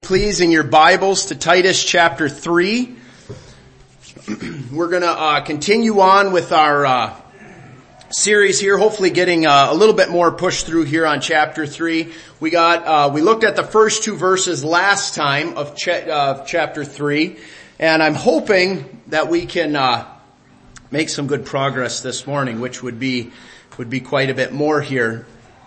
please, in your Bibles to Titus chapter 3. We're going to continue on with our series here, hopefully getting a little bit more push through here on chapter 3. We looked at the first two verses last time of chapter 3, and I'm hoping that we can make some good progress this morning, which would be quite a bit more here.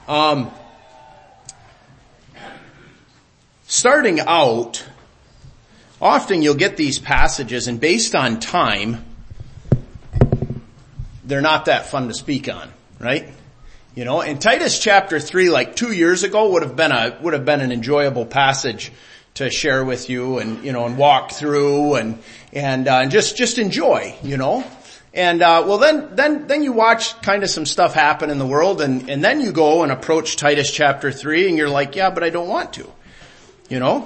Starting out, often you'll get these passages, and based on time, they're not that fun to speak on, right? You know, in Titus chapter 3, like 2 years ago, would have been an enjoyable passage to share with you, and walk through and just enjoy, And then you watch kind of some stuff happen in the world, and then you go and approach Titus chapter 3, and you're like, yeah, but I don't want to. And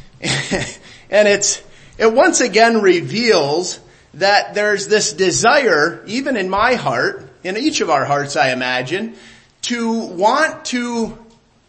it once again reveals that there's this desire, even in my heart, in each of our hearts, I imagine, to want to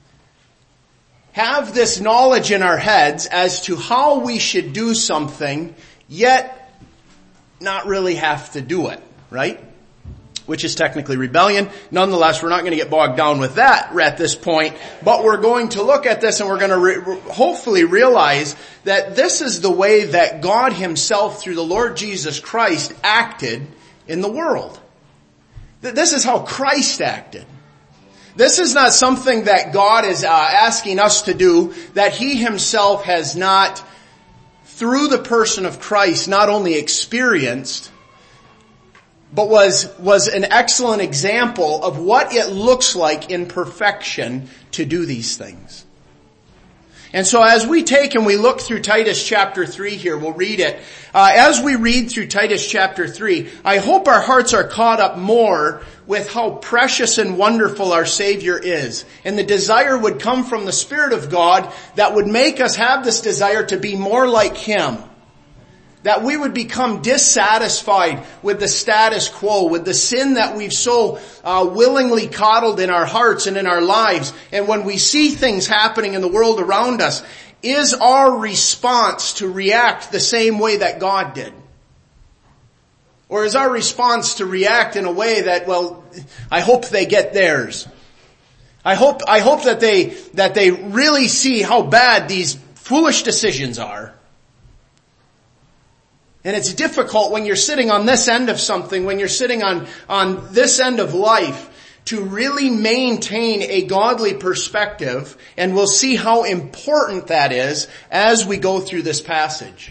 have this knowledge in our heads as to how we should do something, yet not really have to do it, right? Which is technically rebellion. Nonetheless, we're not going to get bogged down with that at this point, but we're going to look at this and we're going to hopefully realize that this is the way that God himself, through the Lord Jesus Christ, acted in the world. This is how Christ acted. This is not something that God is asking us to do, that he himself has not, through the person of Christ, not only experienced, but was an excellent example of what it looks like in perfection to do these things. And so as we take and we look through Titus chapter 3 here, we'll read it. As we read through Titus chapter 3, I hope our hearts are caught up more with how precious and wonderful our Savior is. And the desire would come from the Spirit of God that would make us have this desire to be more like him. That we would become dissatisfied with the status quo, with the sin that we've so willingly coddled in our hearts and in our lives. And when we see things happening in the world around us, is our response to react the same way that God did? Or is our response to react in a way that, well, I hope they get theirs. I hope that they really see how bad these foolish decisions are. And it's difficult when you're sitting on this end of something, when you're sitting on this end of life, to really maintain a godly perspective, and we'll see how important that is as we go through this passage.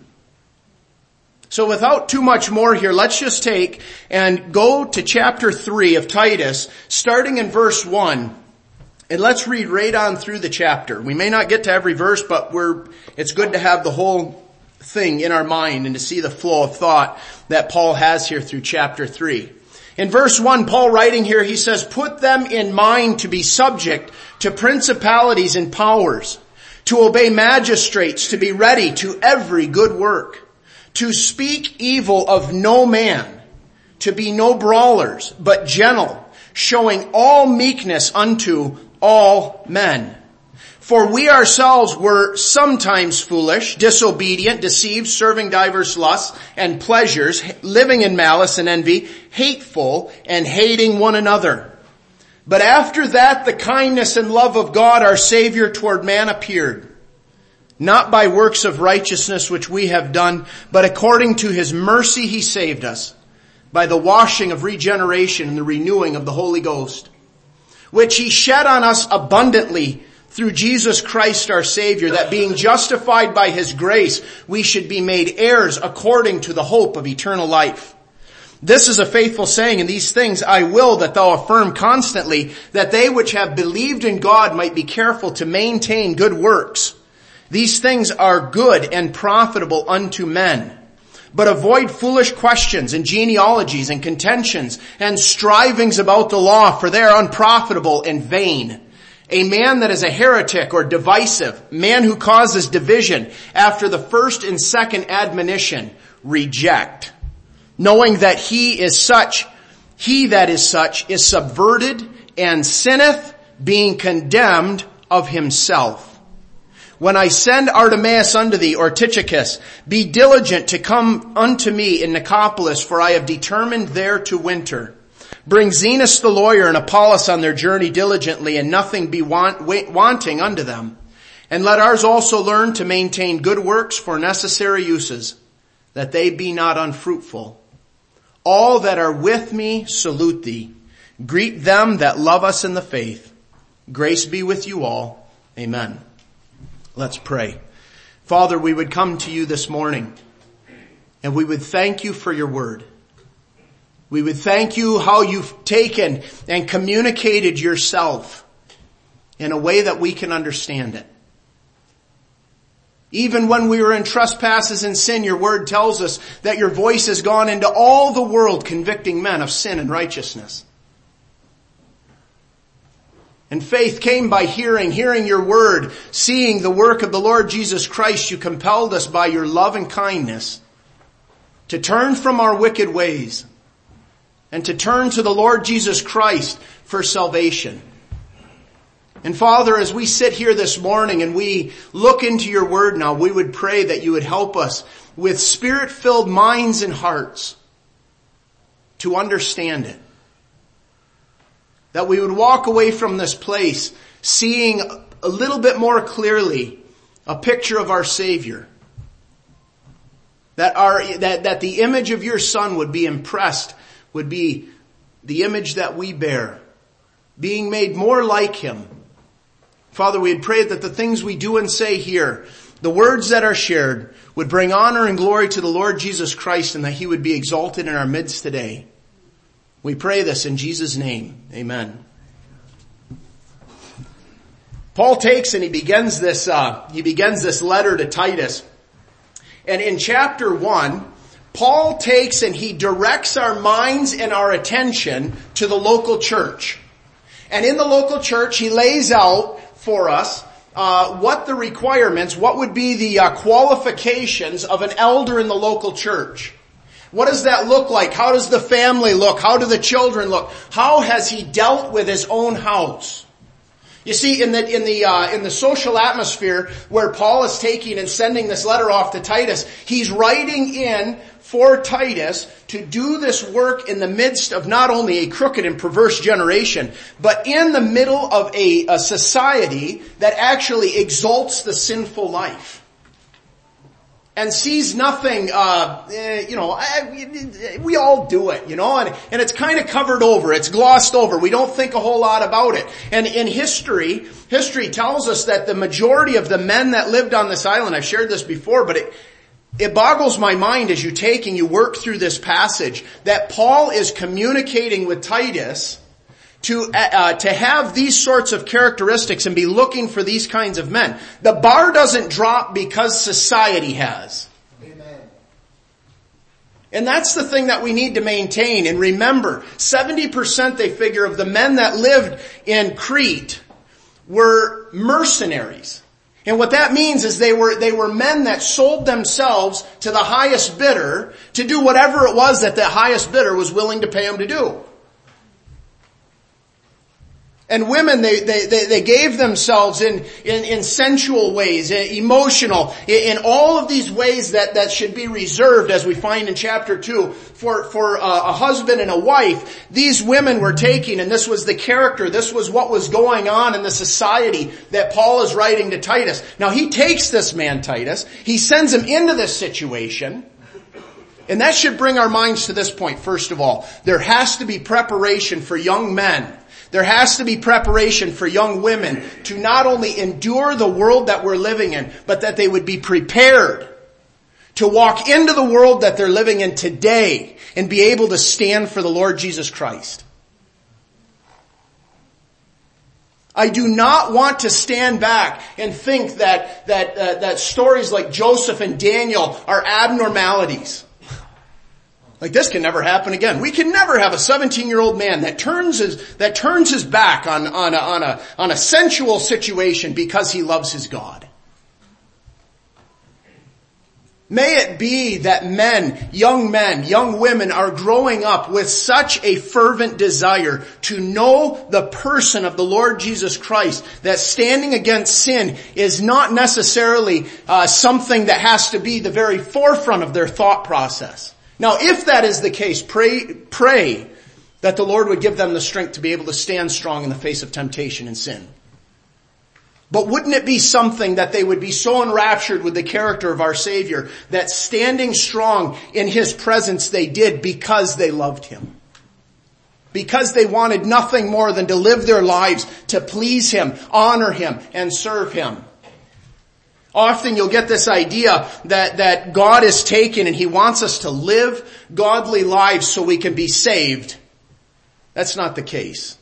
So without too much more here, let's just take and go to chapter 3 of Titus, starting in verse 1. And let's read right on through the chapter. We may not get to every verse, but it's good to have the whole thing in our mind and to see the flow of thought that Paul has here through chapter 3. In verse 1, Paul writing here, he says, "Put them in mind to be subject to principalities and powers, to obey magistrates, to be ready to every good work, to speak evil of no man, to be no brawlers, but gentle, showing all meekness unto all men. For we ourselves were sometimes foolish, disobedient, deceived, serving diverse lusts and pleasures, living in malice and envy, hateful, and hating one another. But after that, the kindness and love of God our Savior toward man appeared, not by works of righteousness which we have done, but according to his mercy he saved us, by the washing of regeneration and the renewing of the Holy Ghost, which he shed on us abundantly through Jesus Christ our Savior, that being justified by his grace, we should be made heirs according to the hope of eternal life. This is a faithful saying, and these things I will that thou affirm constantly, that they which have believed in God might be careful to maintain good works. These things are good and profitable unto men. But avoid foolish questions and genealogies and contentions and strivings about the law, for they are unprofitable and vain. A man that is a heretic or divisive, man who causes division after the first and second admonition, reject, knowing that he that is such is subverted and sinneth, being condemned of himself. When I send Artemas unto thee, or Tychicus, be diligent to come unto me in Nicopolis, for I have determined there to winter. Bring Zenas the lawyer and Apollos on their journey diligently, and nothing be wanting unto them. And let ours also learn to maintain good works for necessary uses, that they be not unfruitful. All that are with me salute thee. Greet them that love us in the faith. Grace be with you all. Amen. Let's pray. Father, we would come to you this morning, and we would thank you for your word. We would thank you how you've taken and communicated yourself in a way that we can understand it. Even when we were in trespasses and sin, your word tells us that your voice has gone into all the world, convicting men of sin and righteousness. And faith came by hearing your word, seeing the work of the Lord Jesus Christ. You compelled us by your love and kindness to turn from our wicked ways and to turn to the Lord Jesus Christ for salvation. And Father, as we sit here this morning and we look into your word now, we would pray that you would help us with spirit-filled minds and hearts to understand it. That we would walk away from this place seeing a little bit more clearly a picture of our Savior. That the image of your Son would be impressed, would be the image that we bear, being made more like him. Father, we had prayed that the things we do and say here, the words that are shared, would bring honor and glory to the Lord Jesus Christ, and that he would be exalted in our midst today. We pray this in Jesus' name. Amen. Paul takes and he begins this letter to Titus. And in chapter 1, Paul takes and he directs our minds and our attention to the local church. And in the local church, he lays out for us what the requirements, what would be the qualifications of an elder in the local church. What does that look like? How does the family look? How do the children look? How has he dealt with his own house? You see, in the social atmosphere where Paul is taking and sending this letter off to Titus, he's writing in for Titus to do this work in the midst of not only a crooked and perverse generation, but in the middle of a society that actually exalts the sinful life. And sees nothing, we all do it, and it's kind of covered over, it's glossed over, we don't think a whole lot about it. And in history tells us that the majority of the men that lived on this island, I've shared this before, but it boggles my mind as you work through this passage, that Paul is communicating with Titus to have these sorts of characteristics and be looking for these kinds of men. The bar doesn't drop because society has. Amen. And that's the thing that we need to maintain. And remember, 70% they figure of the men that lived in Crete were mercenaries. And what that means is they were men that sold themselves to the highest bidder to do whatever it was that the highest bidder was willing to pay them to do. And women, they gave themselves in sensual ways, emotional, in all of these ways that should be reserved, as we find in chapter 2, for a husband and a wife. These women were taking, and this was the character, this was what was going on in the society that Paul is writing to Titus. Now he takes this man, Titus, he sends him into this situation, and that should bring our minds to this point, first of all. There has to be preparation for young men. There has to be preparation for young women to not only endure the world that we're living in, but that they would be prepared to walk into the world that they're living in today and be able to stand for the Lord Jesus Christ. I do not want to stand back and think that stories like Joseph and Daniel are abnormalities. Like, this can never happen again. We can never have a 17-year-old man that turns his back on a sensual situation because he loves his God. May it be that men, young women are growing up with such a fervent desire to know the person of the Lord Jesus Christ, that standing against sin is not necessarily something that has to be the very forefront of their thought process. Now, if that is the case, pray that the Lord would give them the strength to be able to stand strong in the face of temptation and sin. But wouldn't it be something that they would be so enraptured with the character of our Savior that standing strong in His presence they did because they loved Him? Because they wanted nothing more than to live their lives to please Him, honor Him, and serve Him. Often you'll get this idea that God is taken and He wants us to live godly lives so we can be saved. That's not the case.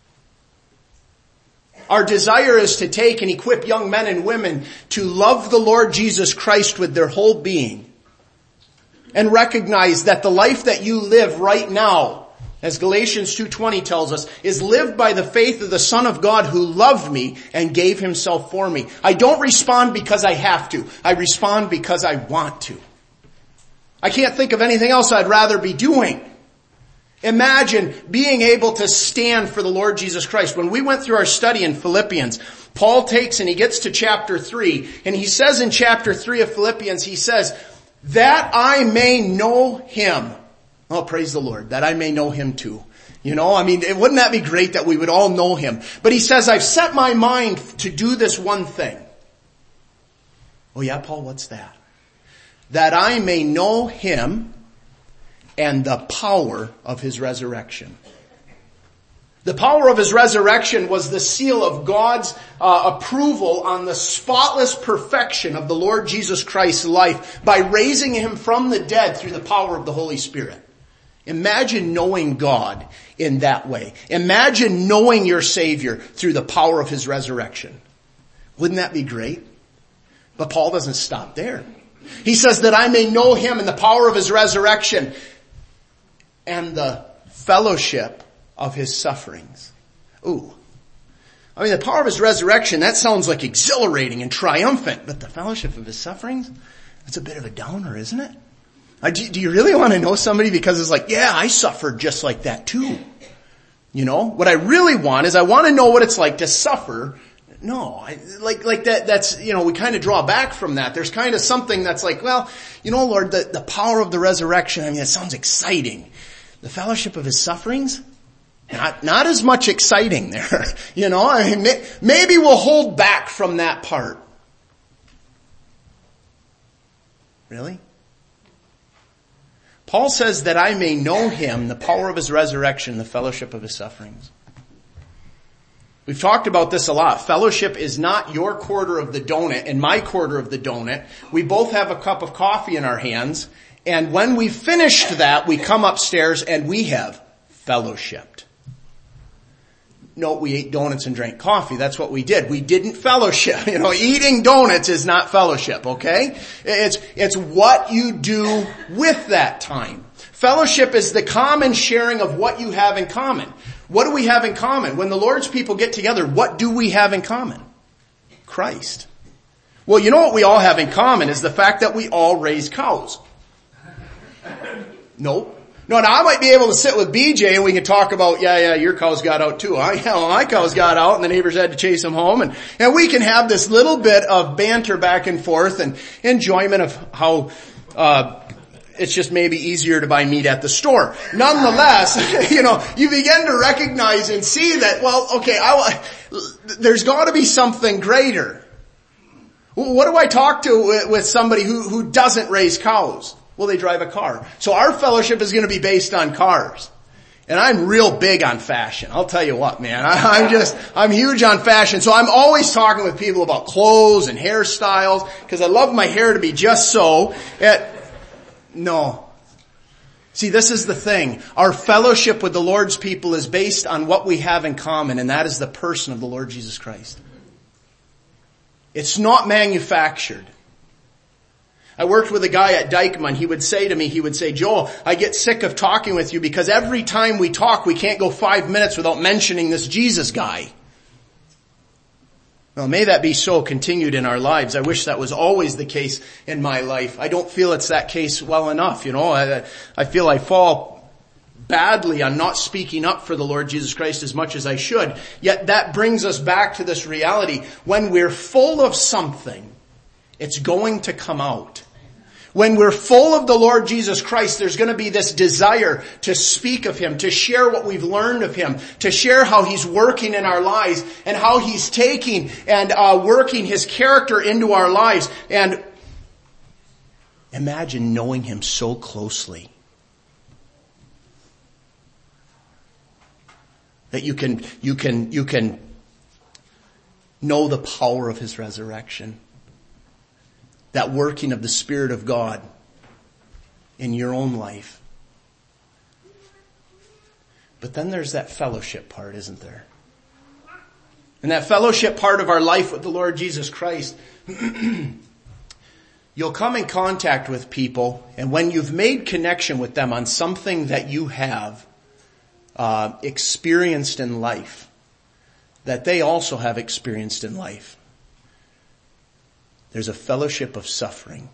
Our desire is to take and equip young men and women to love the Lord Jesus Christ with their whole being and recognize that the life that you live right now, as Galatians 2:20 tells us, is lived by the faith of the Son of God who loved me and gave Himself for me. I don't respond because I have to. I respond because I want to. I can't think of anything else I'd rather be doing. Imagine being able to stand for the Lord Jesus Christ. When we went through our study in Philippians, Paul takes and he gets to chapter 3, and he says in chapter 3 of Philippians, he says, that I may know Him. Oh, praise the Lord, that I may know Him too. You know, I mean, wouldn't that be great that we would all know Him? But he says, I've set my mind to do this one thing. Oh yeah, Paul, what's that? That I may know Him and the power of His resurrection. The power of His resurrection was the seal of God's approval on the spotless perfection of the Lord Jesus Christ's life by raising Him from the dead through the power of the Holy Spirit. Imagine knowing God in that way. Imagine knowing your Savior through the power of His resurrection. Wouldn't that be great? But Paul doesn't stop there. He says that I may know Him and the power of His resurrection and the fellowship of His sufferings. Ooh. I mean, the power of His resurrection, that sounds like exhilarating and triumphant, but the fellowship of His sufferings, that's a bit of a downer, isn't it? Do you really want to know somebody because it's like, yeah, I suffered just like that too. You know, what I really want is I want to know what it's like to suffer. No, like that's, you know, we kind of draw back from that. There's kind of something that's like, well, you know, Lord, the power of the resurrection, I mean, it sounds exciting. The fellowship of His sufferings, not as much exciting there. You know, I mean, maybe we'll hold back from that part. Really? Paul says that I may know Him, the power of His resurrection, the fellowship of His sufferings. We've talked about this a lot. Fellowship is not your quarter of the donut and my quarter of the donut. We both have a cup of coffee in our hands. And when we finished that, we come upstairs and we have fellowshipped. No, we ate donuts and drank coffee. That's what we did. We didn't fellowship. You know, eating donuts is not fellowship, okay? It's what you do with that time. Fellowship is the common sharing of what you have in common. What do we have in common? When the Lord's people get together, what do we have in common? Christ. Well, you know what we all have in common is the fact that we all raise cows. Nope. No, now I might be able to sit with BJ and we can talk about, yeah, your cows got out too. Well, my cows got out and the neighbors had to chase them home. And we can have this little bit of banter back and forth and enjoyment of how, it's just maybe easier to buy meat at the store. Nonetheless, you know, you begin to recognize and see that, well, okay, there's got to be something greater. What do I talk to with somebody who doesn't raise cows? Well, they drive a car. So our fellowship is going to be based on cars. And I'm real big on fashion. I'll tell you what, man. I'm huge on fashion. So I'm always talking with people about clothes and hairstyles because I love my hair to be just so. No. See, this is the thing. Our fellowship with the Lord's people is based on what we have in common, and that is the person of the Lord Jesus Christ. It's not manufactured. I worked with a guy at Dykeman. He would say to me, Joel, I get sick of talking with you because every time we talk, we can't go 5 minutes without mentioning this Jesus guy. Well, may that be so continued in our lives. I wish that was always the case in my life. I don't feel it's that case well enough. I feel I fall badly on not speaking up for the Lord Jesus Christ as much as I should. Yet that brings us back to this reality. When we're full of something, it's going to come out. When we're full of the Lord Jesus Christ, there's going to be this desire to speak of Him, to share what we've learned of Him, to share how He's working in our lives and how He's taking and working His character into our lives. And imagine knowing Him so closely that you can know the power of His resurrection. That working of the Spirit of God in your own life. But then there's that fellowship part, isn't there? And that fellowship part of our life with the Lord Jesus Christ, you'll come in contact with people, and when you've made connection with them on something that you have experienced in life, that they also have experienced in life, there's a fellowship of suffering.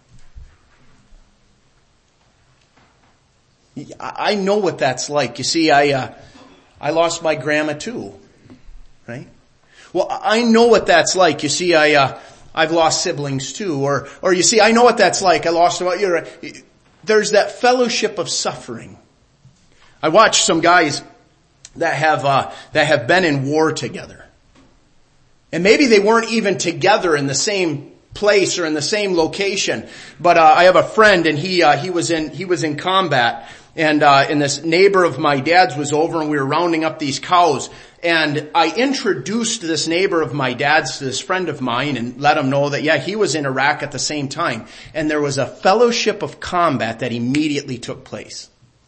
I know what that's like. You see, I lost my grandma too, right? Well, I know what that's like. You see, I've lost siblings too, or you see, I know what that's like. I lost about you. There's that fellowship of suffering. I watched some guys that have been in war together, and maybe they weren't even together in the same place or in the same location. But I have a friend, and he was in combat, and this neighbor of my dad's was over, and we were rounding up these cows. And I introduced this neighbor of my dad's to this friend of mine and let him know that, he was in Iraq at the same time. And there was a fellowship of combat that immediately took place.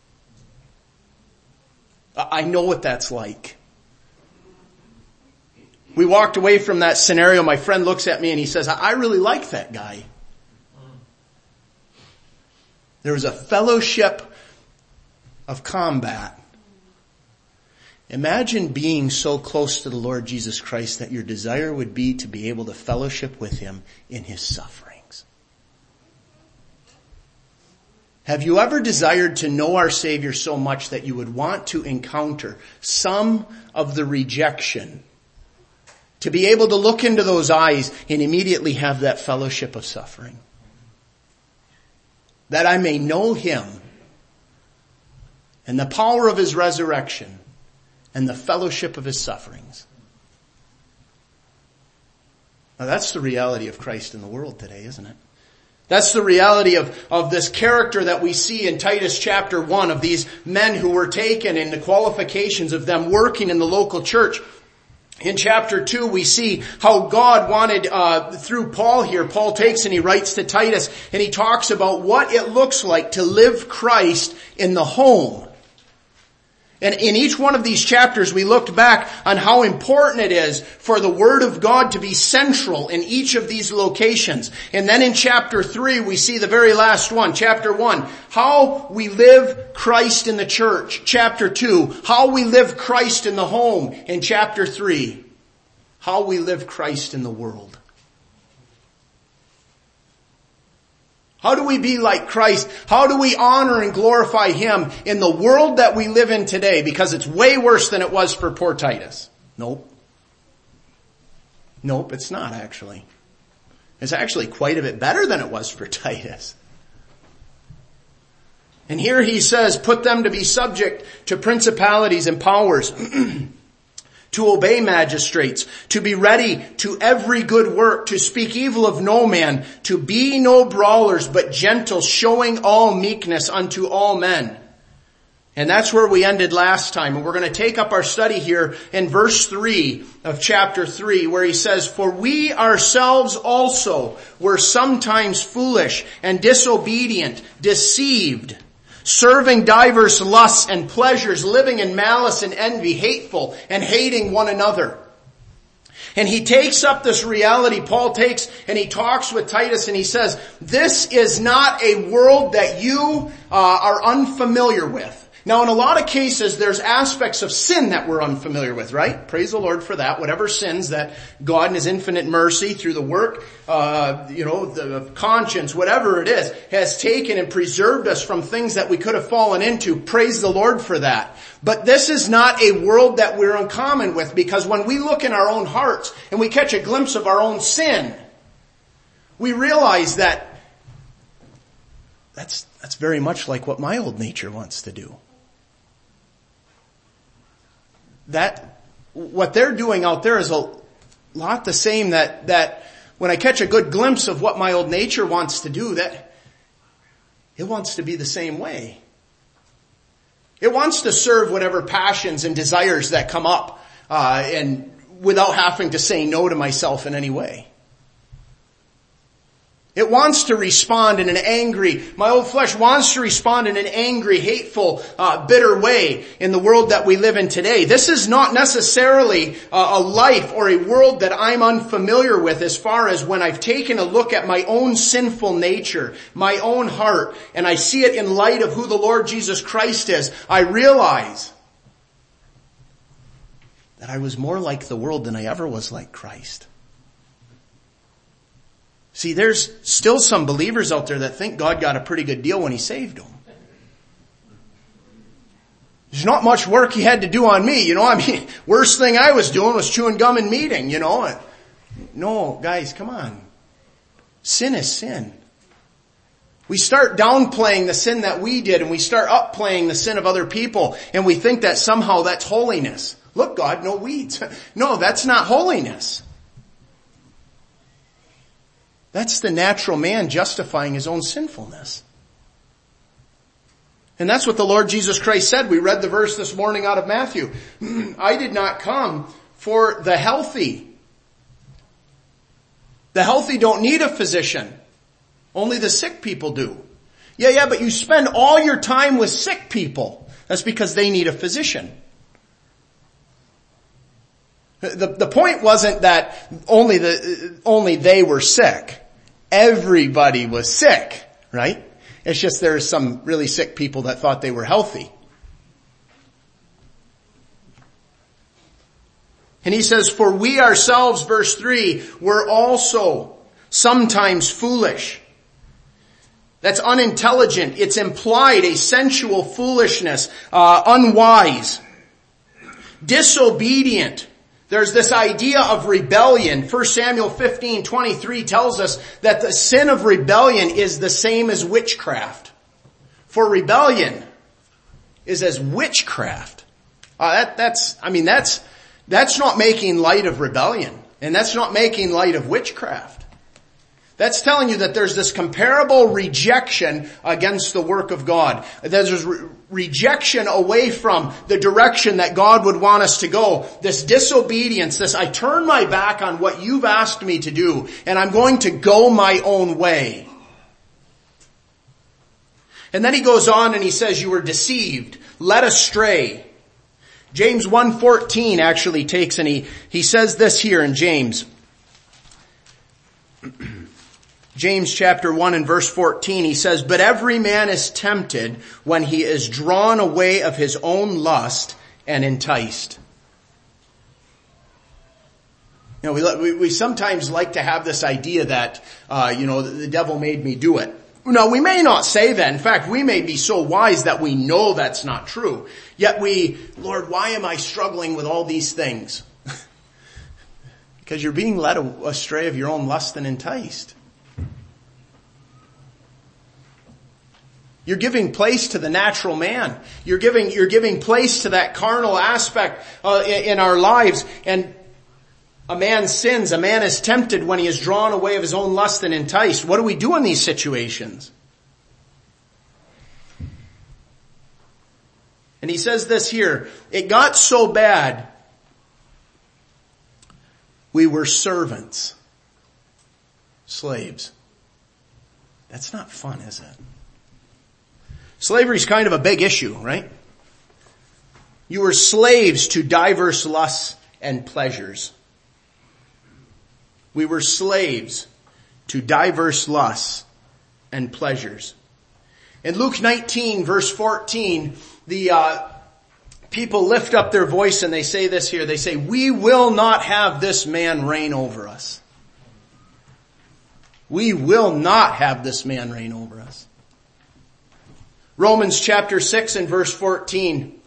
I know what that's like. We walked away from that scenario. My friend looks at me and he says, I really like that guy. There was a fellowship of combat. Imagine being so close to the Lord Jesus Christ that your desire would be to be able to fellowship with Him in His sufferings. Have you ever desired to know our Savior so much that you would want to encounter some of the rejection, to be able to look into those eyes and immediately have that fellowship of suffering? That I may know Him and the power of His resurrection and the fellowship of His sufferings. Now that's the reality of Christ in the world today, isn't it? That's the reality of this character that we see in Titus chapter 1, of these men who were taken and the qualifications of them working in the local church. In chapter 2, we see how God wanted, through Paul here, Paul takes and he writes to Titus, and he talks about what it looks like to live Christ in the home. And in each one of these chapters, we looked back on how important it is for the Word of God to be central in each of these locations. And then in chapter 3, we see the very last one, chapter 1, how we live Christ in the church. Chapter 2, how we live Christ in the home. In chapter 3, how we live Christ in the world. How do we be like Christ? How do we honor and glorify Him in the world that we live in today? Because it's way worse than it was for poor Titus. Nope, it's not actually. It's actually quite a bit better than it was for Titus. And here he says, put them to be subject to principalities and powers, to obey magistrates, to be ready to every good work, to speak evil of no man, to be no brawlers, but gentle, showing all meekness unto all men. And that's where we ended last time. And we're going to take up our study here in verse 3 of chapter 3, where he says, for we ourselves also were sometimes foolish and disobedient, deceived, serving divers lusts and pleasures, living in malice and envy, hateful and hating one another. And he takes up this reality, Paul takes, and he talks with Titus and he says, this is not a world that you are unfamiliar with. Now in a lot of cases, there's aspects of sin that we're unfamiliar with, right? Praise the Lord for that. Whatever sins that God in His infinite mercy through the work, the conscience, whatever it is, has taken and preserved us from things that we could have fallen into. Praise the Lord for that. But this is not a world that we're in common with, because when we look in our own hearts and we catch a glimpse of our own sin, we realize that that's very much like what my old nature wants to do. That what they're doing out there is a lot the same that when I catch a good glimpse of what my old nature wants to do, that it wants to be the same way. It wants to serve whatever passions and desires that come up, and without having to say no to myself in any way. It wants to respond in an angry, my old flesh wants to respond in an angry, hateful, bitter way in the world that we live in today. This is not necessarily a life or a world that I'm unfamiliar with, as far as when I've taken a look at my own sinful nature, my own heart, and I see it in light of who the Lord Jesus Christ is. I realize that I was more like the world than I ever was like Christ. See, there's still some believers out there that think God got a pretty good deal when He saved them. There's not much work He had to do on me, worst thing I was doing was chewing gum in meeting, No, guys, come on. Sin is sin. We start downplaying the sin that we did, and we start upplaying the sin of other people, and we think that somehow that's holiness. Look, God, no weeds. No, that's not holiness. That's the natural man justifying his own sinfulness. And that's what the Lord Jesus Christ said. We read the verse this morning out of Matthew. I did not come for the healthy. The healthy don't need a physician. Only the sick people do. Yeah, but you spend all your time with sick people. That's because they need a physician. The point wasn't that only they were sick. Everybody was sick, right? It's just there's some really sick people that thought they were healthy. And he says, for we ourselves, verse 3, were also sometimes foolish. That's unintelligent. It's implied a sensual foolishness, unwise, disobedient. There's this idea of rebellion. 1 Samuel 15:23 tells us that the sin of rebellion is the same as witchcraft. For rebellion is as witchcraft. That's not making light of rebellion. And that's not making light of witchcraft. That's telling you that there's this comparable rejection against the work of God. There's rejection away from the direction that God would want us to go. This disobedience, I turn my back on what you've asked me to do, and I'm going to go my own way. And then he goes on and he says, you were deceived, led astray. James 1:14 actually takes, and he says this here in James. James chapter 1 and verse 14, he says, but every man is tempted when he is drawn away of his own lust and enticed. We sometimes like to have this idea that, the devil made me do it. Now, we may not say that. In fact, we may be so wise that we know that's not true. Yet Lord, why am I struggling with all these things? Because you're being led astray of your own lust and enticed. You're giving place to the natural man. You're giving place to that carnal aspect in our lives. And a man sins. A man is tempted when he is drawn away of his own lust and enticed. What do we do in these situations? And he says this here. It got so bad, we were servants. Slaves. That's not fun, is it? Slavery is kind of a big issue, right? You were slaves to diverse lusts and pleasures. We were slaves to diverse lusts and pleasures. In Luke 19 verse 14, the people lift up their voice and they say this here. They say, we will not have this man reign over us. We will not have this man reign over us. Romans chapter 6 and verse 14.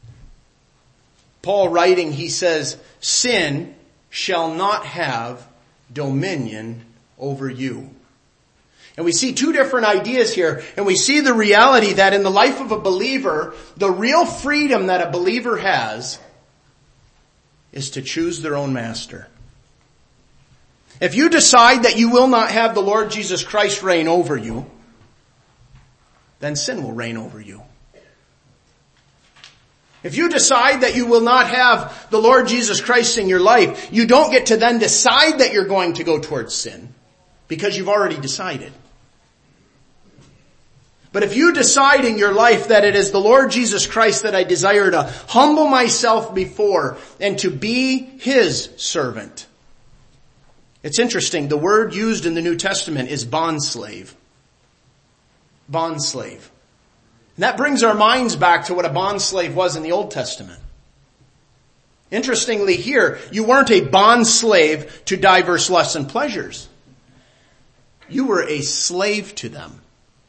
Paul writing, he says, sin shall not have dominion over you. And we see two different ideas here, and we see the reality that in the life of a believer, the real freedom that a believer has is to choose their own master. If you decide that you will not have the Lord Jesus Christ reign over you, then sin will reign over you. If you decide that you will not have the Lord Jesus Christ in your life, you don't get to then decide that you're going to go towards sin, because you've already decided. But if you decide in your life that it is the Lord Jesus Christ that I desire to humble myself before and to be His servant. It's interesting, the word used in the New Testament is bondslave. Bondslave. And that brings our minds back to what a bondslave was in the Old Testament. Interestingly here, you weren't a bondslave to diverse lusts and pleasures. You were a slave to them.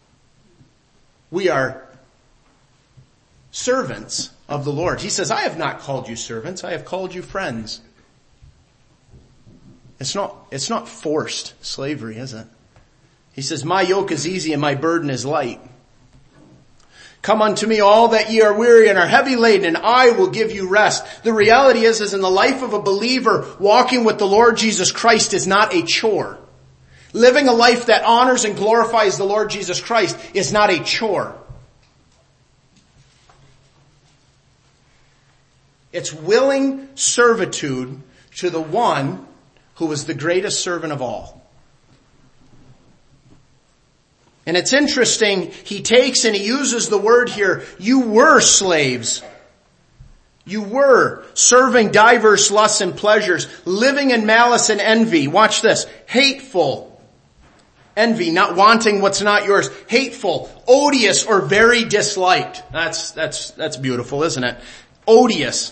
We are servants of the Lord. He says, I have not called you servants, I have called you friends. It's not forced slavery, is it? He says, my yoke is easy and my burden is light. Come unto me all that ye are weary and are heavy laden, and I will give you rest. The reality is in the life of a believer, walking with the Lord Jesus Christ is not a chore. Living a life that honors and glorifies the Lord Jesus Christ is not a chore. It's willing servitude to the one who was the greatest servant of all. And it's interesting, he takes and he uses the word here, you were slaves. You were serving diverse lusts and pleasures, living in malice and envy. Watch this. Hateful. Envy, not wanting what's not yours. Hateful, odious, or very disliked. That's beautiful, isn't it? Odious.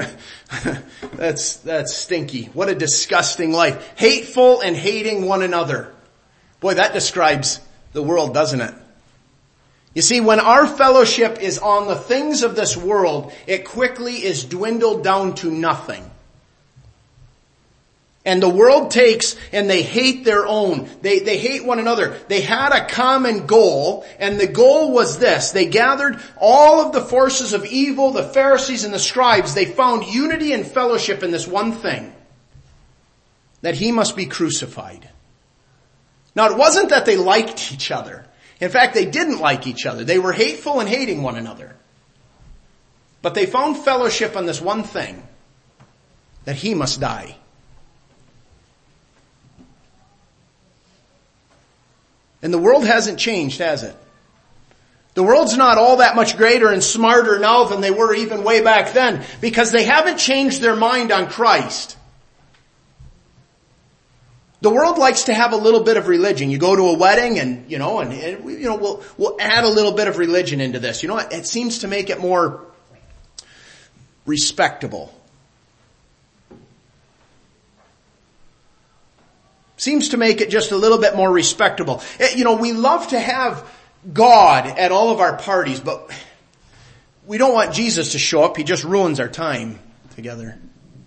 That's stinky. What a disgusting life. Hateful and hating one another. Boy, that describes the world, doesn't it? You see, when our fellowship is on the things of this world, it quickly is dwindled down to nothing. And the world takes and they hate their own. They hate one another. They had a common goal, and the goal was this. They gathered all of the forces of evil, the Pharisees and the scribes. They found unity and fellowship in this one thing, that he must be crucified. Now, it wasn't that they liked each other. In fact, they didn't like each other. They were hateful and hating one another. But they found fellowship on this one thing, that he must die. And the world hasn't changed, has it? The world's not all that much greater and smarter now than they were even way back then, because they haven't changed their mind on Christ. The world likes to have a little bit of religion. You go to a wedding and we'll add a little bit of religion into this. It seems to make it more respectable. Seems to make it just a little bit more respectable. We love to have God at all of our parties, but we don't want Jesus to show up. He just ruins our time together.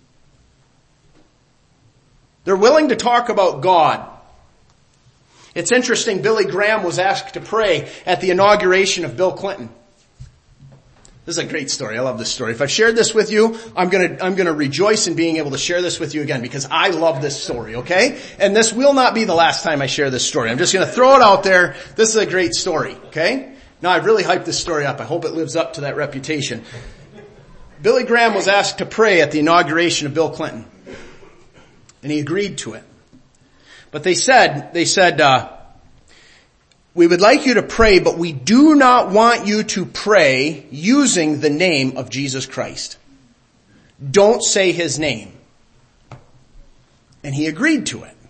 They're willing to talk about God. It's interesting, Billy Graham was asked to pray at the inauguration of Bill Clinton. This is a great story. I love this story. If I've shared this with you, I'm gonna rejoice in being able to share this with you again, because I love this story, okay? And this will not be the last time I share this story. I'm just gonna throw it out there. This is a great story, okay? Now, I've really hyped this story up. I hope it lives up to that reputation. Billy Graham was asked to pray at the inauguration of Bill Clinton, and he agreed to it. But they said, we would like you to pray, but we do not want you to pray using the name of Jesus Christ. Don't say his name. And he agreed to it.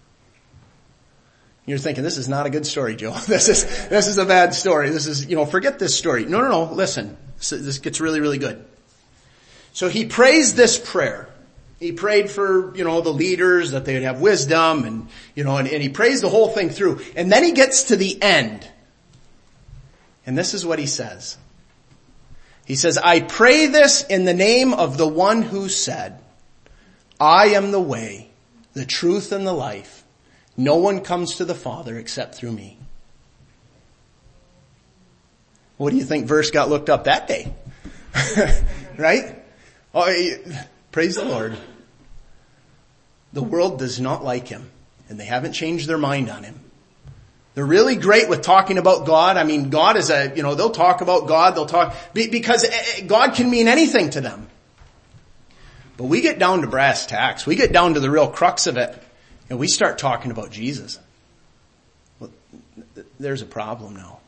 You're thinking, this is not a good story, Joe. This is a bad story. This is, forget this story. No, listen. So this gets really, really good. So he prays this prayer. He prayed for, the leaders, that they would have wisdom, and he prays the whole thing through. And then he gets to the end. And this is what he says. He says, I pray this in the name of the one who said, I am the way, the truth, and the life. No one comes to the Father except through me. What do you think verse got looked up that day? Right? Oh, praise the Lord. The world does not like him, and they haven't changed their mind on him. They're really great with talking about God. I mean, God is they'll talk about God, because God can mean anything to them. But we get down to brass tacks. We get down to the real crux of it, and we start talking about Jesus. Well, there's a problem now.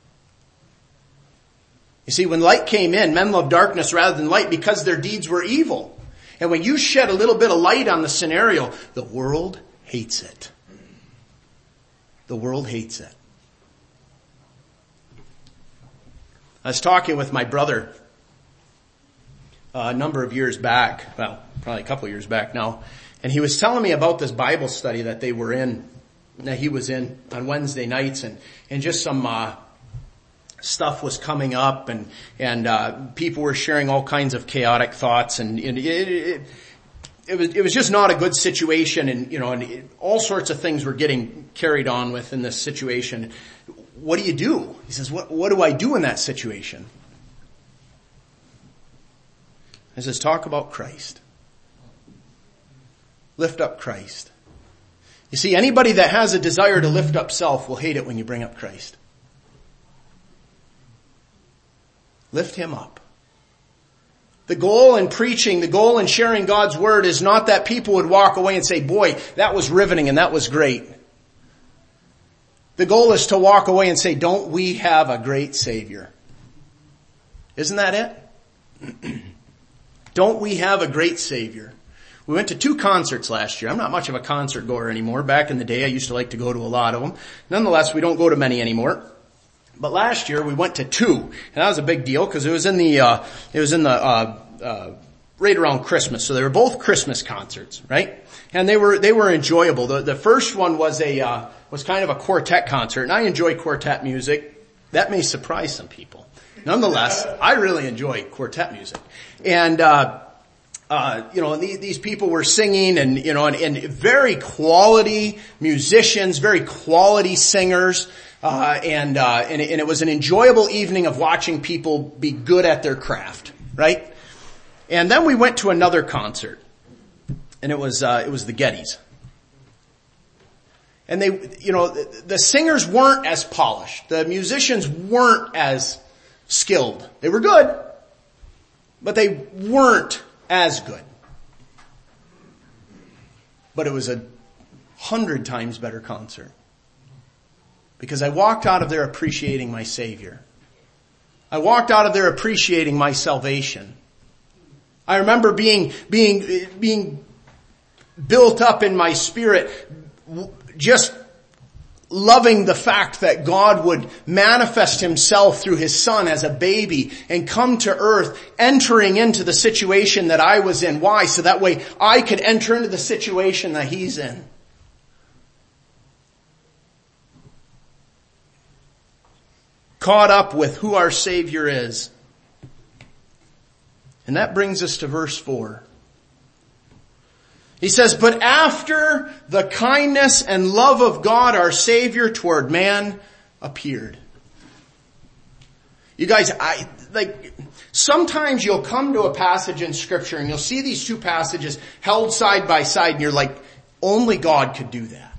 You see, when light came in, men loved darkness rather than light because their deeds were evil. And when you shed a little bit of light on the scenario, the world hates it. The world hates it. I was talking with my brother a number of years back, well, probably a couple of years back now, and he was telling me about this Bible study that they were in, that he was in on Wednesday nights, and just some stuff was coming up, and people were sharing all kinds of chaotic thoughts, and it was just not a good situation, and all sorts of things were getting carried on with in this situation. What do you do? He says, what do I do in that situation? He says, talk about Christ. Lift up Christ. You see, anybody that has a desire to lift up self will hate it when you bring up Christ. Lift him up. The goal in preaching, the goal in sharing God's word is not that people would walk away and say, boy, that was riveting and that was great. The goal is to walk away and say, don't we have a great Savior? Isn't that it? Don't we have a great Savior? We went to 2 concerts last year. I'm not much of a concert goer anymore. Back in the day, I used to like to go to a lot of them. Nonetheless, we don't go to many anymore. But last year we went to 2, and that was a big deal because it was in the right around Christmas. So they were both Christmas concerts, right? And they were enjoyable. The first one was kind of a quartet concert, and I enjoy quartet music. That may surprise some people. Nonetheless, I really enjoy quartet music. And these people were singing, and very quality musicians, very quality singers. And it was an enjoyable evening of watching people be good at their craft, right? And then we went to another concert, and it was the Gettys. And the singers weren't as polished. The musicians weren't as skilled. They were good, but they weren't as good. But it was 100 times better concert. Because I walked out of there appreciating my Savior. I walked out of there appreciating my salvation. I remember being built up in my spirit, just loving the fact that God would manifest himself through his son as a baby and come to earth, entering into the situation that I was in. Why? So that way I could enter into the situation that he's in. Caught up with who our Savior is. And that brings us to verse 4. He says, but after the kindness and love of God our Savior toward man appeared. You guys, sometimes you'll come to a passage in Scripture and you'll see these 2 passages held side by side and you're like, only God could do that.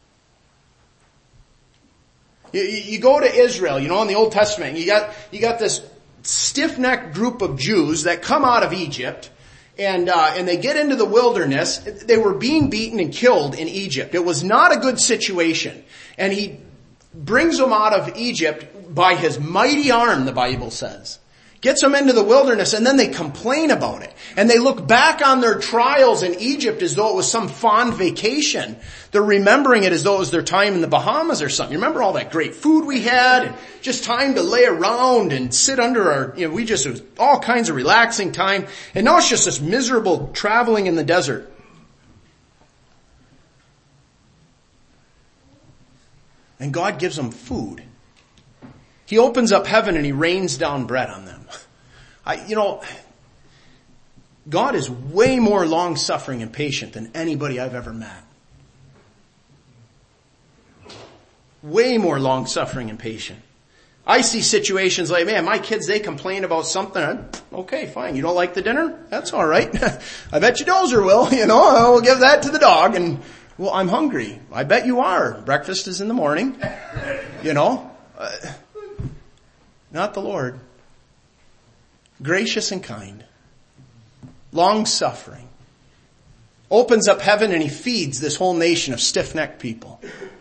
You go to Israel, in the Old Testament, and you got this stiff-necked group of Jews that come out of Egypt, and they get into the wilderness. They were being beaten and killed in Egypt. It was not a good situation. And he brings them out of Egypt by his mighty arm, the Bible says. Gets them into the wilderness, and then they complain about it. And they look back on their trials in Egypt as though it was some fond vacation. They're remembering it as though it was their time in the Bahamas or something. You remember all that great food we had? And just time to lay around and sit under our, it was all kinds of relaxing time. And now it's just this miserable traveling in the desert. And God gives them food. He opens up heaven and He rains down bread on them. God is way more long-suffering and patient than anybody I've ever met. Way more long-suffering and patient. I see situations like, man, my kids, they complain about something. Okay, fine. You don't like the dinner? That's all right. I bet your dozer will, we'll give that to the dog. And, well, I'm hungry. I bet you are. Breakfast is in the morning. Not the Lord. Gracious and kind. Long-suffering. Opens up heaven and He feeds this whole nation of stiff-necked people.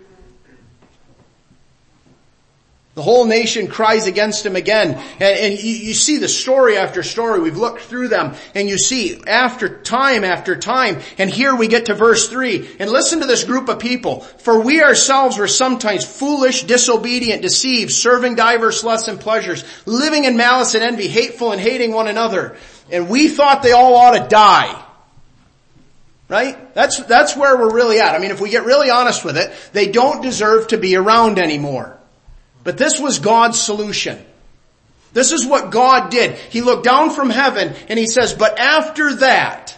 The whole nation cries against Him again. And you see the story after story. We've looked through them. And you see after time. And here we get to verse 3. And listen to this group of people. For we ourselves were sometimes foolish, disobedient, deceived, serving diverse lusts and pleasures, living in malice and envy, hateful and hating one another. And we thought they all ought to die. Right? That's where we're really at. I mean, if we get really honest with it, they don't deserve to be around anymore. But this was God's solution. This is what God did. He looked down from heaven and He says, but after that,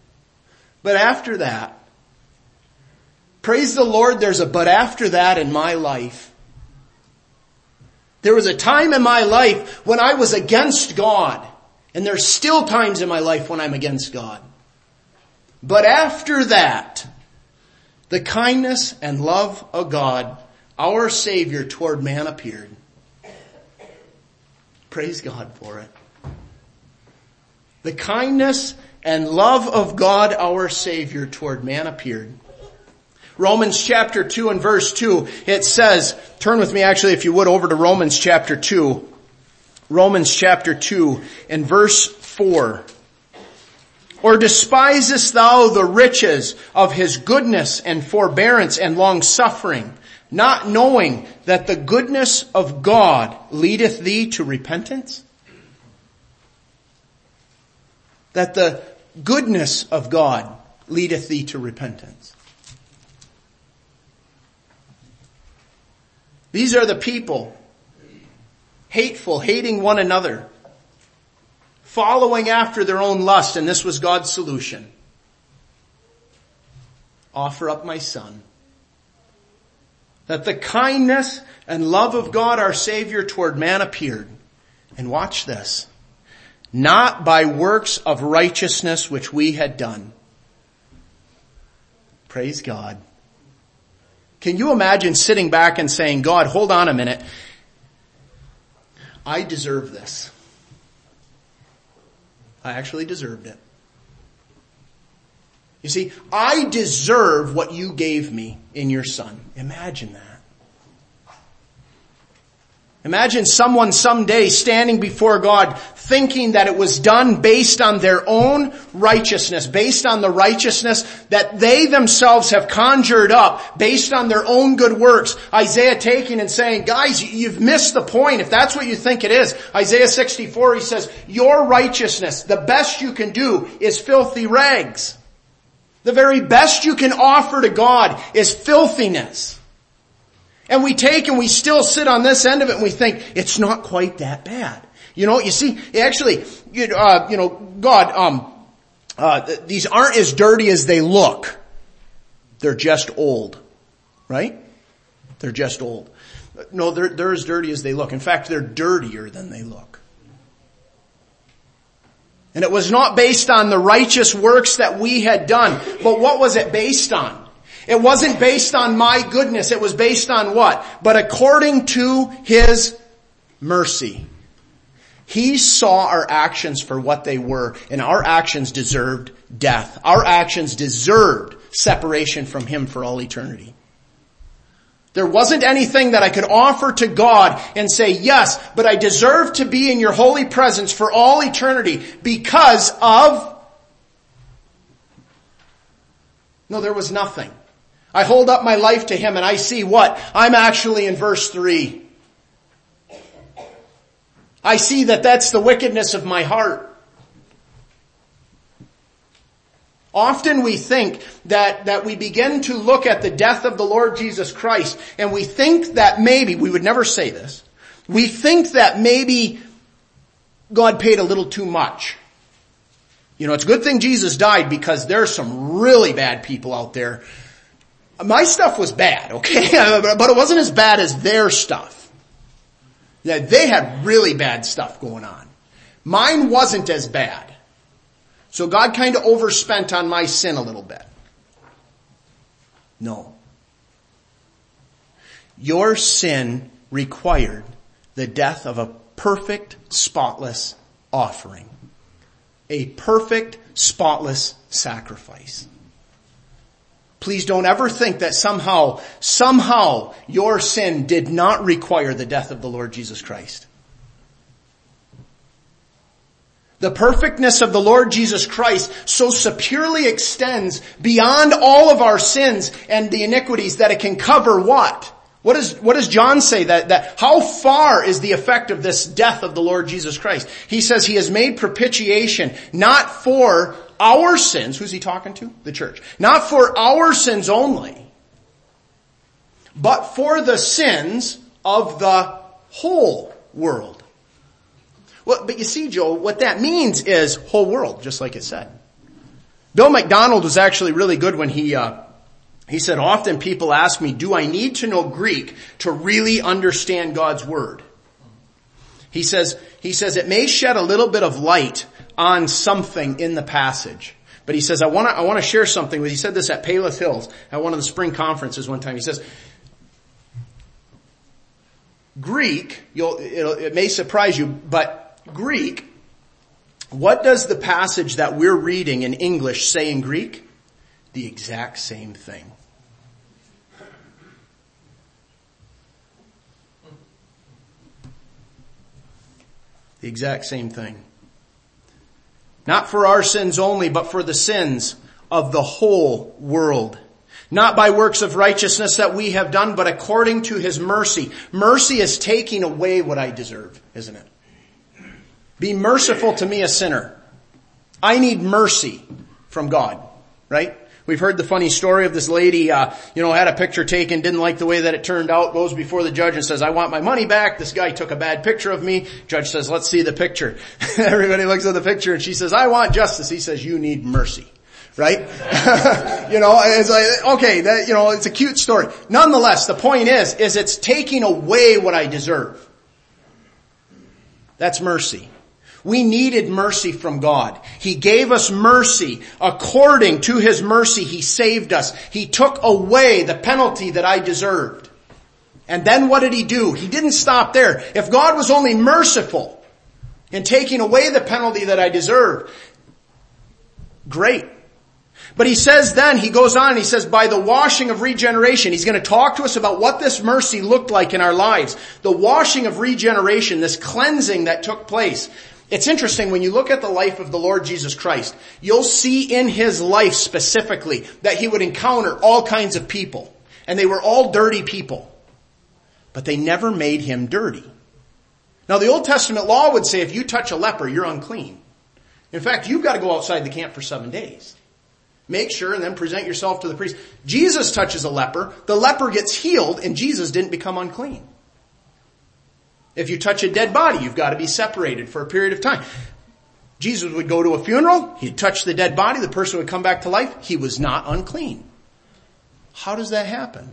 praise the Lord, there's a but after that in my life. There was a time in my life when I was against God. And there's still times in my life when I'm against God. But after that, the kindness and love of God, our Savior toward man, appeared. Praise God for it. The kindness and love of God, our Savior toward man, appeared. Romans chapter 2 and verse 2, it says, turn with me actually if you would over to Romans chapter 2. Romans chapter 2 and verse 4. Or despisest thou the riches of His goodness and forbearance and long-suffering, not knowing that the goodness of God leadeth thee to repentance? That the goodness of God leadeth thee to repentance. These are the people, hateful, hating one another, following after their own lust, and this was God's solution. Offer up my Son. That the kindness and love of God our Savior toward man appeared. And watch this. Not by works of righteousness which we had done. Praise God. Can you imagine sitting back and saying, God, hold on a minute. I deserve this. I actually deserved it. You see, I deserve what you gave me in your Son. Imagine that. Imagine someone someday standing before God thinking that it was done based on their own righteousness, based on the righteousness that they themselves have conjured up, based on their own good works. Isaiah taking and saying, guys, you've missed the point if that's what you think it is. Isaiah 64, he says, your righteousness, the best you can do is filthy rags. The very best you can offer to God is filthiness. And we take and we still sit on this end of it and we think, it's not quite that bad. You see, actually, God, these aren't as dirty as they look. They're just old. Right? They're just old. No, they're as dirty as they look. In fact, they're dirtier than they look. And it was not based on the righteous works that we had done. But what was it based on? It wasn't based on my goodness. It was based on what? But according to His mercy. He saw our actions for what they were, and our actions deserved death. Our actions deserved separation from Him for all eternity. There wasn't anything that I could offer to God and say, yes, but I deserve to be in your holy presence for all eternity because of... No, there was nothing. I hold up my life to him and I see what? I'm actually in verse 3. I see that that's the wickedness of my heart. Often we think that we begin to look at the death of the Lord Jesus Christ and we think that maybe, we would never say this, we think that maybe God paid a little too much. You know, it's a good thing Jesus died because there's some really bad people out there. My stuff was bad, okay? But it wasn't as bad as their stuff. Yeah, they had really bad stuff going on. Mine wasn't as bad. So God kind of overspent on my sin a little bit. No. Your sin required the death of a perfect, spotless offering. A perfect, spotless sacrifice. Please don't ever think that somehow your sin did not require the death of the Lord Jesus Christ. The perfectness of the Lord Jesus Christ so superiorly extends beyond all of our sins and the iniquities that it can cover what? What does John say that how far is the effect of this death of the Lord Jesus Christ? He says he has made propitiation not for our sins. Who's he talking to? The church. Not for our sins only, but for the sins of the whole world. Well, but you see, Joe, what that means is whole world, just like it said. Bill MacDonald was actually really good when he said, often people ask me, do I need to know Greek to really understand God's Word? He says it may shed a little bit of light on something in the passage. But he says, I want to share something with you. He said this at Palos Hills at one of the spring conferences one time. He says, Greek, it may surprise you, but Greek, what does the passage that we're reading in English say in Greek? The exact same thing. The exact same thing. Not for our sins only, but for the sins of the whole world. Not by works of righteousness that we have done, but according to his mercy. Mercy is taking away what I deserve, isn't it? Be merciful to me, a sinner. I need mercy from God, right? We've heard the funny story of this lady, had a picture taken, didn't like the way that it turned out, goes before the judge and says, I want my money back. This guy took a bad picture of me. Judge says, let's see the picture. Everybody looks at the picture and she says, I want justice. He says, you need mercy. Right? It's like, okay, it's a cute story. Nonetheless, the point is it's taking away what I deserve. That's mercy. We needed mercy from God. He gave us mercy. According to his mercy, he saved us. He took away the penalty that I deserved. And then what did he do? He didn't stop there. If God was only merciful in taking away the penalty that I deserved, great. But he says then, he goes on and he says, by the washing of regeneration, he's going to talk to us about what this mercy looked like in our lives. The washing of regeneration, this cleansing that took place. It's interesting, when you look at the life of the Lord Jesus Christ, you'll see in his life specifically that he would encounter all kinds of people. And they were all dirty people. But they never made him dirty. Now the Old Testament law would say if you touch a leper, you're unclean. In fact, you've got to go outside the camp for 7 days. Make sure and then present yourself to the priest. Jesus touches a leper, the leper gets healed, and Jesus didn't become unclean. If you touch a dead body, you've got to be separated for a period of time. Jesus would go to a funeral, he'd touch the dead body, the person would come back to life, he was not unclean. How does that happen?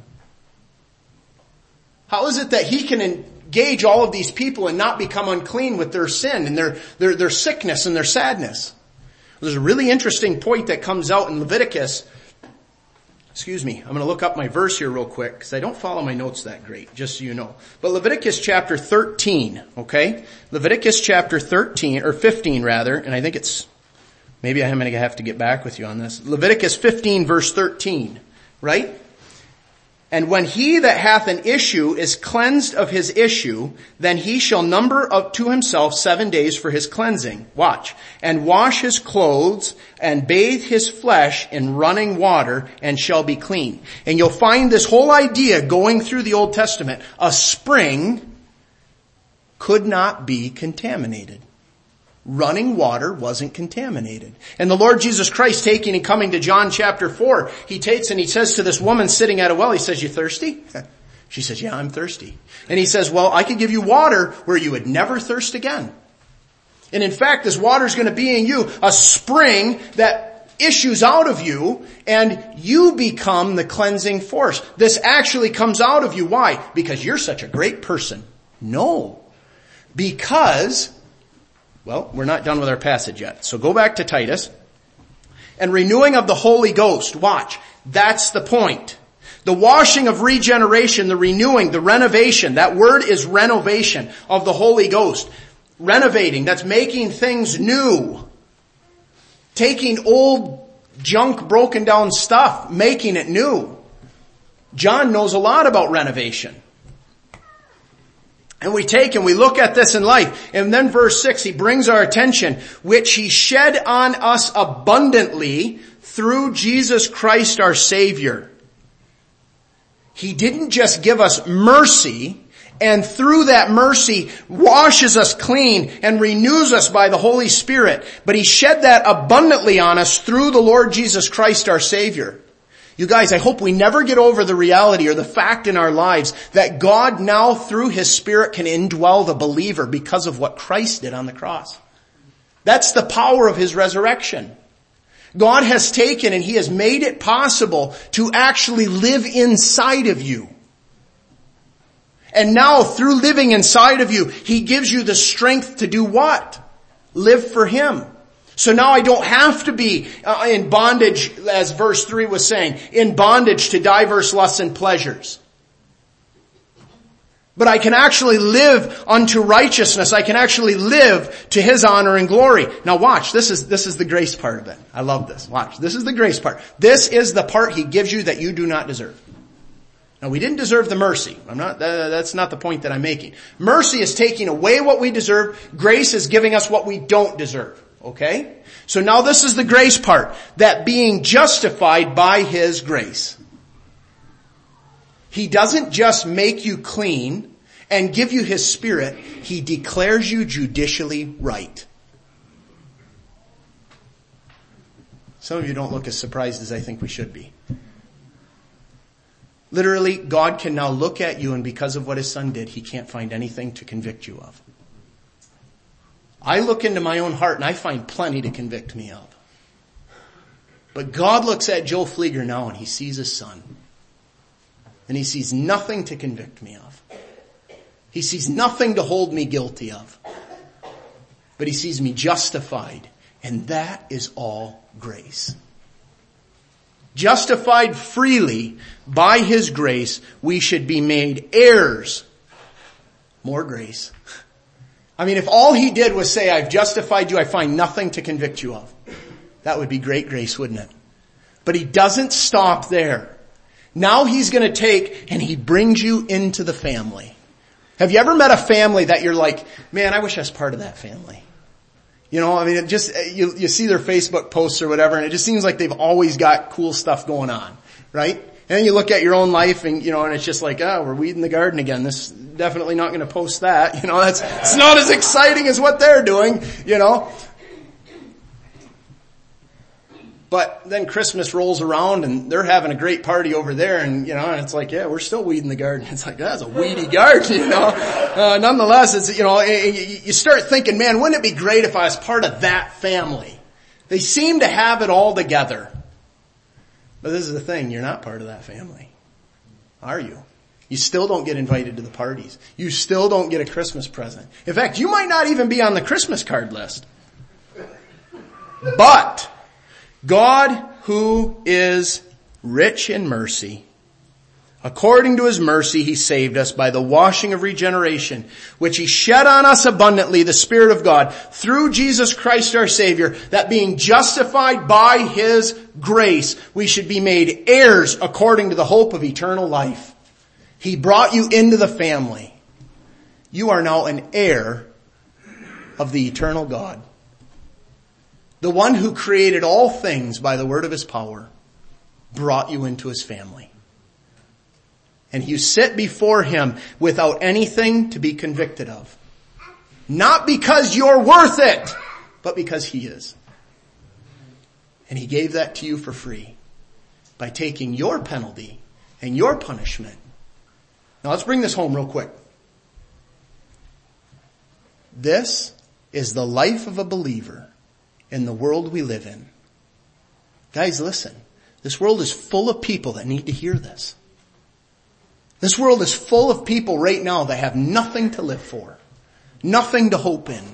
How is it that he can engage all of these people and not become unclean with their sin and their sickness and their sadness? There's a really interesting point that comes out in Leviticus. Excuse me, I'm going to look up my verse here real quick because I don't follow my notes that great, just so you know. But Leviticus chapter 13, okay? Leviticus chapter 13, or 15 rather, and I think maybe I'm going to have to get back with you on this. Leviticus 15 verse 13, right? And when he that hath an issue is cleansed of his issue, then he shall number up to himself 7 days for his cleansing. Watch. And wash his clothes and bathe his flesh in running water and shall be clean. And you'll find this whole idea going through the Old Testament. A spring could not be contaminated. Running water wasn't contaminated. And the Lord Jesus Christ taking and coming to John chapter 4, he takes and he says to this woman sitting at a well, he says, "You thirsty?" She says, "Yeah, I'm thirsty." And he says, "Well, I could give you water where you would never thirst again." And in fact, this water is going to be in you, a spring that issues out of you, and you become the cleansing force. This actually comes out of you. Why? Because you're such a great person. No. Because, well, we're not done with our passage yet. So go back to Titus. And renewing of the Holy Ghost. Watch. That's the point. The washing of regeneration, the renewing, the renovation. That word is renovation of the Holy Ghost. Renovating. That's making things new. Taking old junk, broken down stuff, making it new. John knows a lot about renovation. And we take and we look at this in life. And then verse 6, he brings our attention, which he shed on us abundantly through Jesus Christ our Savior. He didn't just give us mercy, and through that mercy washes us clean and renews us by the Holy Spirit, but he shed that abundantly on us through the Lord Jesus Christ our Savior. You guys, I hope we never get over the reality or the fact in our lives that God now through his Spirit can indwell the believer because of what Christ did on the cross. That's the power of his resurrection. God has taken and he has made it possible to actually live inside of you. And now through living inside of you, he gives you the strength to do what? Live for him. So now I don't have to be in bondage, as verse 3 was saying, in bondage to diverse lusts and pleasures. But I can actually live unto righteousness. I can actually live to his honor and glory. Now watch, this is the grace part of it. I love this. Watch, this is the grace part. This is the part he gives you that you do not deserve. Now we didn't deserve the mercy. That's not the point that I'm making. Mercy is taking away what we deserve. Grace is giving us what we don't deserve. Okay? So now this is the grace part. That being justified by his grace. He doesn't just make you clean and give you his Spirit. He declares you judicially right. Some of you don't look as surprised as I think we should be. Literally, God can now look at you, and because of what his Son did, he can't find anything to convict you of. I look into my own heart and I find plenty to convict me of. But God looks at Joe Flieger now and he sees his Son. And he sees nothing to convict me of. He sees nothing to hold me guilty of. But he sees me justified. And that is all grace. Justified freely by his grace, we should be made heirs. More grace. I mean, if all he did was say, I've justified you, I find nothing to convict you of. That would be great grace, wouldn't it? But he doesn't stop there. Now he's going to take and he brings you into the family. Have you ever met a family that you're like, man, I wish I was part of that family? You know, I mean, it just, you see their Facebook posts or whatever, and it just seems like they've always got cool stuff going on, right? And then you look at your own life and, and it's just like, oh, we're weeding the garden again. This definitely not going to post that. It's not as exciting as what they're doing, But then Christmas rolls around and they're having a great party over there and, and it's like, yeah, we're still weeding the garden. It's like, that's a weedy garden, nonetheless, it's, you start thinking, man, wouldn't it be great if I was part of that family? They seem to have it all together. But this is the thing, you're not part of that family. Are you? You still don't get invited to the parties. You still don't get a Christmas present. In fact, you might not even be on the Christmas card list. But God, who is rich in mercy, According to his mercy, he saved us by the washing of regeneration, which he shed on us abundantly, the Spirit of God, through Jesus Christ our Savior, that being justified by his grace, we should be made heirs according to the hope of eternal life. He brought you into the family. You are now an heir of the eternal God. The one who created all things by the word of his power brought you into his family. And you sit before him without anything to be convicted of. Not because you're worth it, but because he is. And he gave that to you for free by taking your penalty and your punishment. Now let's bring this home real quick. This is the life of a believer in the world we live in. Guys, listen. This world is full of people that need to hear this. This world is full of people right now that have nothing to live for, nothing to hope in.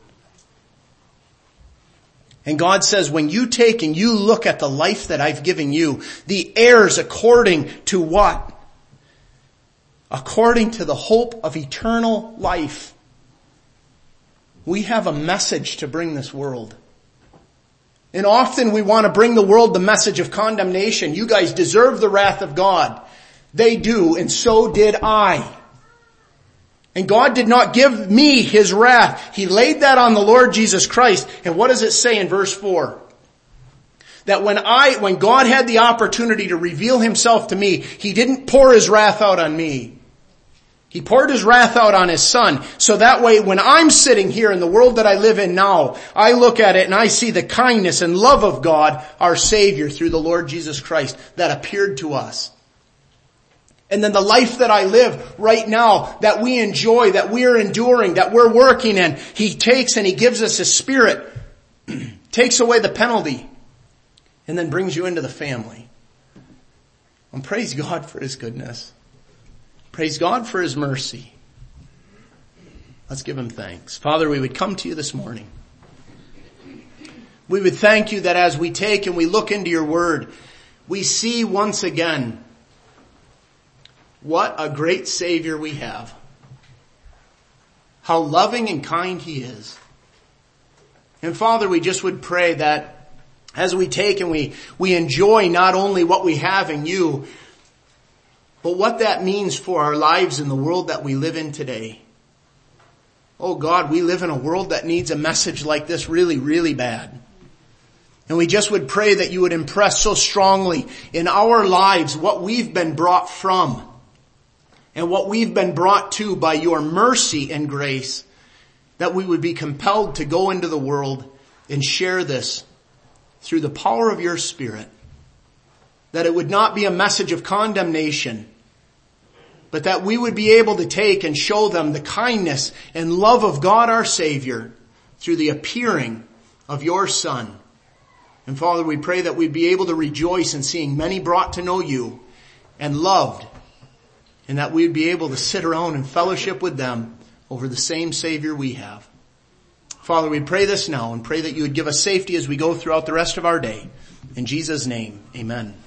And God says, when you take and you look at the life that I've given you, the heirs according to what? According to the hope of eternal life. We have a message to bring this world. And often we want to bring the world the message of condemnation. You guys deserve the wrath of God. They do, and so did I. And God did not give me his wrath. He laid that on the Lord Jesus Christ. And what does it say in verse 4? That when God had the opportunity to reveal himself to me, he didn't pour his wrath out on me. He poured his wrath out on his son. So that way, when I'm sitting here in the world that I live in now, I look at it and I see the kindness and love of God, our Savior, through the Lord Jesus Christ, that appeared to us. And then the life that I live right now, that we enjoy, that we are enduring, that we're working in, he takes and he gives us his Spirit, takes away the penalty, and then brings you into the family. And praise God for his goodness. Praise God for his mercy. Let's give him thanks. Father, we would come to you this morning. We would thank you that as we take and we look into your word, we see once again what a great Savior we have. How loving and kind he is. And Father, we just would pray that as we take and we enjoy not only what we have in you, but what that means for our lives in the world that we live in today. Oh God, we live in a world that needs a message like this really, really bad. And we just would pray that you would impress so strongly in our lives what we've been brought from and what we've been brought to by your mercy and grace, that we would be compelled to go into the world and share this through the power of your Spirit. That it would not be a message of condemnation, but that we would be able to take and show them the kindness and love of God our Savior through the appearing of your Son. And Father, we pray that we'd be able to rejoice in seeing many brought to know you and loved, and that we'd be able to sit around and fellowship with them over the same Savior we have. Father, we pray this now and pray that you would give us safety as we go throughout the rest of our day. In Jesus' name, amen.